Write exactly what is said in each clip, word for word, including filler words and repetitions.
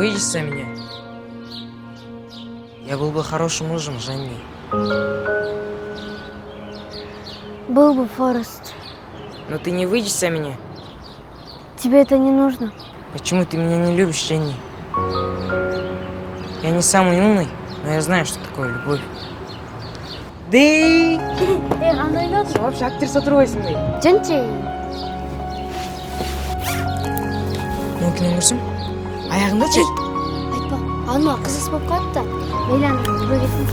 выйдешь за меня, я был бы хорошим мужем, Женни. Был бы, Форест. Но ты не выйдешь за меня. Тебе это не нужно. Почему ты меня не любишь, Женни? Я не самый умный, но я знаю, что такое любовь. Дэй! Эй, қандай ойлады? Сен вообще актер сотрудничаешь? Жөнте. Мүмкін көрсем? Аяғында ше? Айтпа, ана қызыс болып қалыпты. Мейлі түбе кетсін.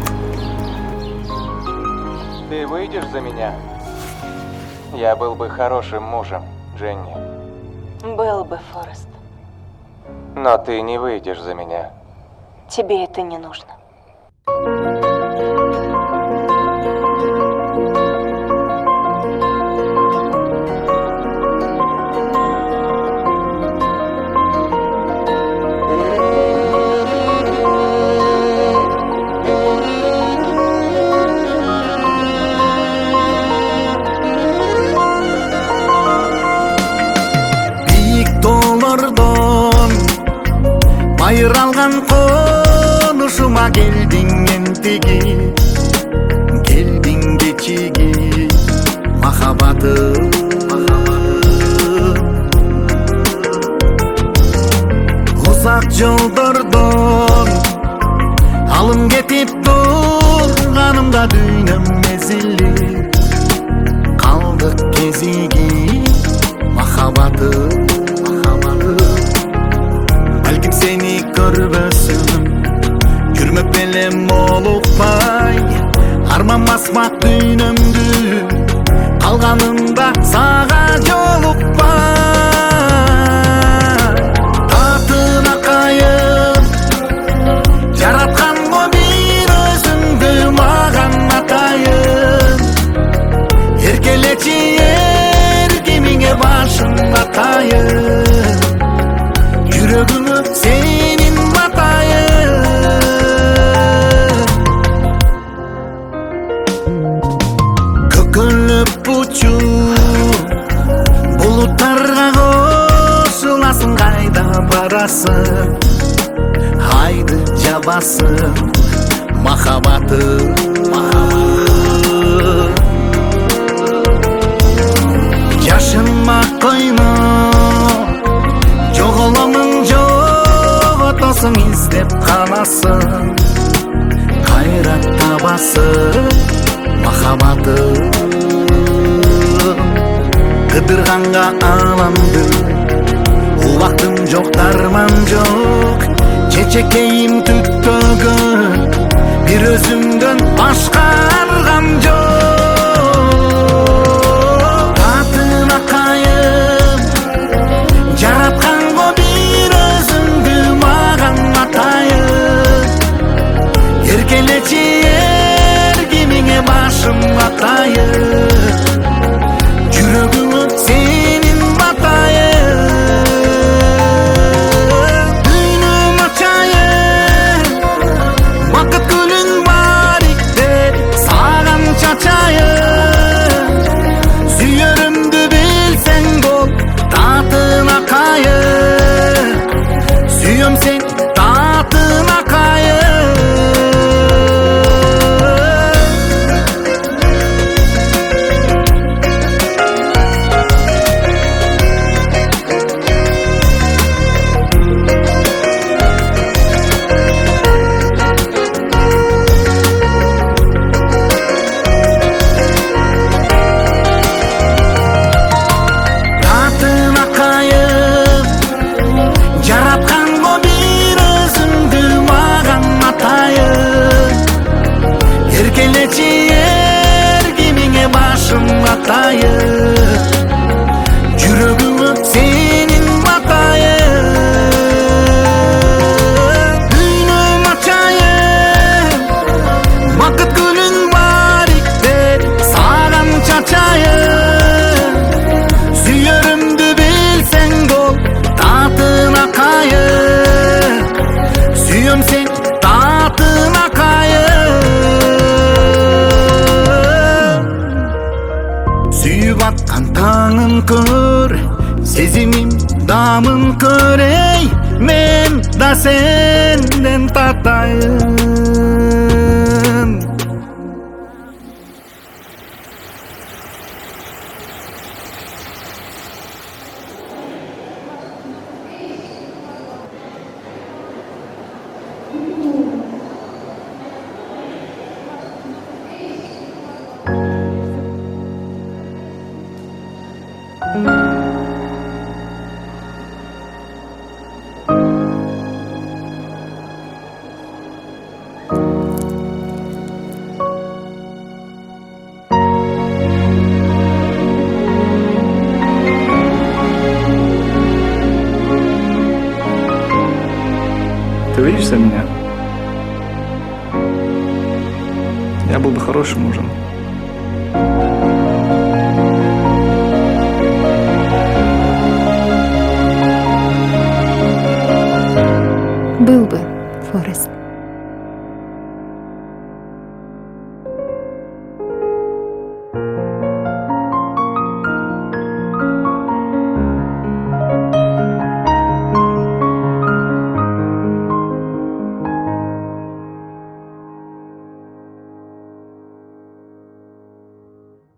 Ты выйдешь за меня? Я был бы хорошим мужем, Дженни. Был бы, Форест. Но ты не выйдешь за меня. Тебе это не нужно. Айралған қонышыма келдің ентіге, келдің кечеге, махаббатым, ұзақ жолдардан алым кетіп тұрғанымда дүйнем мезілі, қалдық кезеге, махаббатым. Бәлкім сені көрбөсім, жүрмөк белем олықпай, арманмасмақ дүйнөмдү, қалғанымда саға жолықпай. Татына қайын, жаратқан го бир өзіңді маған атайын, еркелечи еркеміңе башын атайын. Жүрегімі сенің батайын. Көкіліп ұчу, бұлыттарға қосыласың, қайда барасың, айды жабасың, махаббатым. Жашыма қойма, жоғаламың жоғатасың, іздеп қанасың, қайрат табасың, махаббатым. Қыдырғанға аламды, уақытым жоқ, дарман жоқ, чечекейім түттөгөн, бір өзіңден башқа арғам жоқ. Татына қайын, жаратқан го бир өзіңді маған атайын, еркелечи еркеміңе башым атайын, жүрегімі сенің батайын. Дүйнөм ачайын, бақыт гүлін бар иктеп саған чачайын, сүйерімді білсең бол, татына қайын, сүйем сен татына қайын. Татына қайын, жаратқан го бир өзіңді маған атайын, еркелечи еркеміңе башым атайын, жүрегімі сенің батайын. Дүйнөм ачайын, бақыт гүлін бар иктеп саған чачайын, сүйерімді білсең бол, татына қайын, сүйем сен татына қайын. Сүйіп атқан таңын көр, сезімім дамын көрей, мен да senden tatayım. Ты выйдешь за меня? Я был бы хорошим мужем.